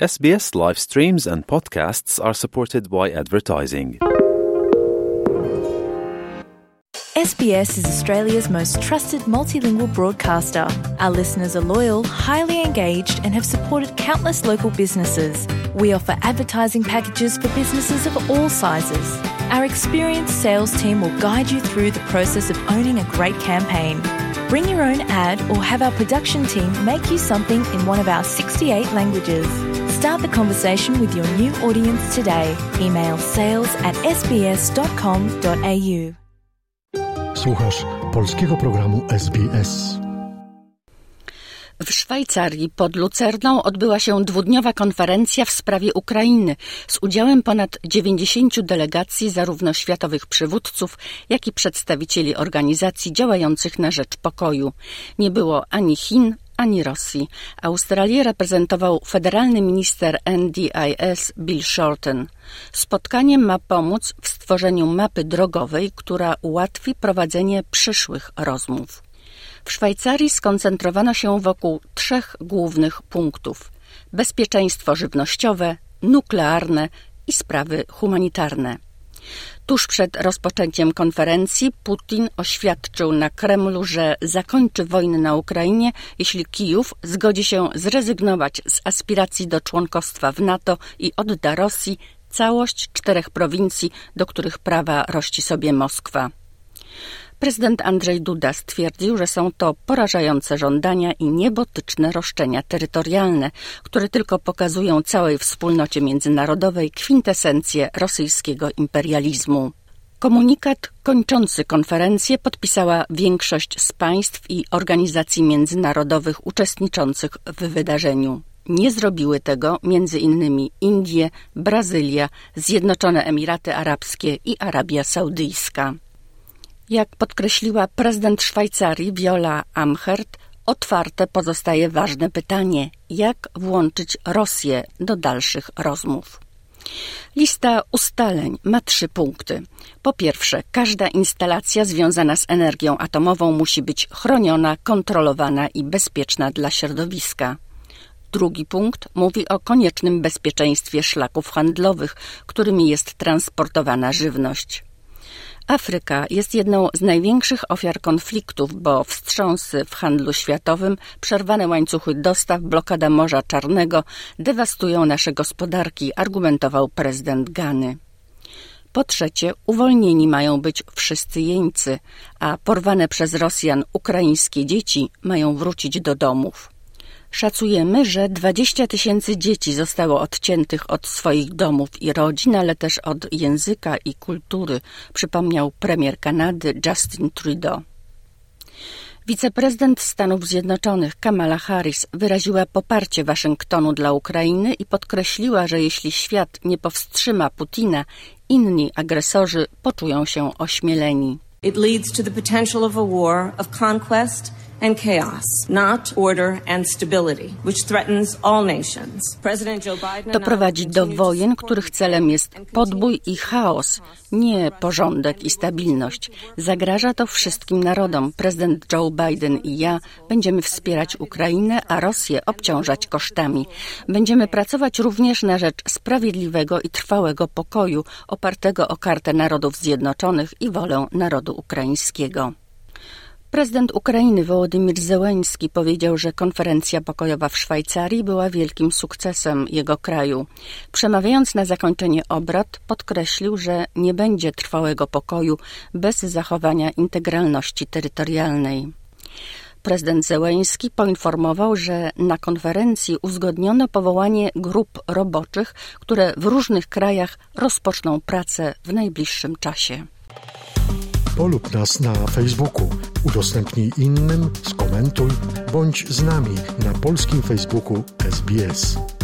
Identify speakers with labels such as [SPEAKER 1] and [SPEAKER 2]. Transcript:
[SPEAKER 1] SBS live streams and podcasts are supported by advertising.
[SPEAKER 2] SBS is Australia's most trusted multilingual broadcaster. Our listeners are loyal, highly engaged, and have supported countless local businesses. We offer advertising packages for businesses of all sizes. Our experienced sales team will guide you through the process of owning a great campaign. Bring your own ad or have our production team make you something in one of our 68 languages. Start the conversation with your new audience today. Email sales@sbs.com.au.
[SPEAKER 3] Słuchasz polskiego programu SBS.
[SPEAKER 4] W Szwajcarii pod Lucerną odbyła się dwudniowa konferencja w sprawie Ukrainy z udziałem ponad 90 delegacji zarówno światowych przywódców, jak i przedstawicieli organizacji działających na rzecz pokoju. Nie było ani Chin, ani Rosji. Australię reprezentował federalny minister NDIS Bill Shorten. Spotkanie ma pomóc w stworzeniu mapy drogowej, która ułatwi prowadzenie przyszłych rozmów. W Szwajcarii skoncentrowano się wokół 3 głównych punktów: bezpieczeństwo żywnościowe, nuklearne i sprawy humanitarne. Tuż przed rozpoczęciem konferencji Putin oświadczył na Kremlu, że zakończy wojnę na Ukrainie, jeśli Kijów zgodzi się zrezygnować z aspiracji do członkostwa w NATO i odda Rosji całość 4 prowincji, do których prawa rości sobie Moskwa. Prezydent Andrzej Duda stwierdził, że są to porażające żądania i niebotyczne roszczenia terytorialne, które tylko pokazują całej wspólnocie międzynarodowej kwintesencję rosyjskiego imperializmu. Komunikat kończący konferencję podpisała większość z państw i organizacji międzynarodowych uczestniczących w wydarzeniu. Nie zrobiły tego m.in. Indie, Brazylia, Zjednoczone Emiraty Arabskie i Arabia Saudyjska. Jak podkreśliła prezydent Szwajcarii Viola Amherd, otwarte pozostaje ważne pytanie, jak włączyć Rosję do dalszych rozmów. Lista ustaleń ma 3 punkty. Po pierwsze, każda instalacja związana z energią atomową musi być chroniona, kontrolowana i bezpieczna dla środowiska. Drugi punkt mówi o koniecznym bezpieczeństwie szlaków handlowych, którymi jest transportowana żywność. Afryka jest jedną z największych ofiar konfliktów, bo wstrząsy w handlu światowym, przerwane łańcuchy dostaw, blokada Morza Czarnego dewastują nasze gospodarki, argumentował prezydent Gany. Po trzecie, uwolnieni mają być wszyscy jeńcy, a porwane przez Rosjan ukraińskie dzieci mają wrócić do domów. Szacujemy, że 20 000 dzieci zostało odciętych od swoich domów i rodzin, ale też od języka i kultury, przypomniał premier Kanady Justin Trudeau. Wiceprezydent Stanów Zjednoczonych Kamala Harris wyraziła poparcie Waszyngtonu dla Ukrainy i podkreśliła, że jeśli świat nie powstrzyma Putina, inni agresorzy poczują się ośmieleni.
[SPEAKER 5] It leads to the potential of a war of conquest and chaos, not order and stability, which threatens all nations. President Joe Biden
[SPEAKER 4] To prowadzi do wojen, których celem jest podbój i chaos, nie porządek i stabilność. Zagraża to wszystkim narodom. Prezydent Joe Biden i ja będziemy wspierać Ukrainę, a Rosję obciążać kosztami. Będziemy pracować również na rzecz sprawiedliwego i trwałego pokoju, opartego o Kartę Narodów Zjednoczonych i wolę narodu ukraińskiego. Prezydent Ukrainy Wołodymyr Zełenski powiedział, że konferencja pokojowa w Szwajcarii była wielkim sukcesem jego kraju. Przemawiając na zakończenie obrad, podkreślił, że nie będzie trwałego pokoju bez zachowania integralności terytorialnej. Prezydent Zełenski poinformował, że na konferencji uzgodniono powołanie grup roboczych, które w różnych krajach rozpoczną pracę w najbliższym czasie.
[SPEAKER 3] Polub nas na Facebooku, udostępnij innym, skomentuj, bądź z nami na polskim Facebooku SBS.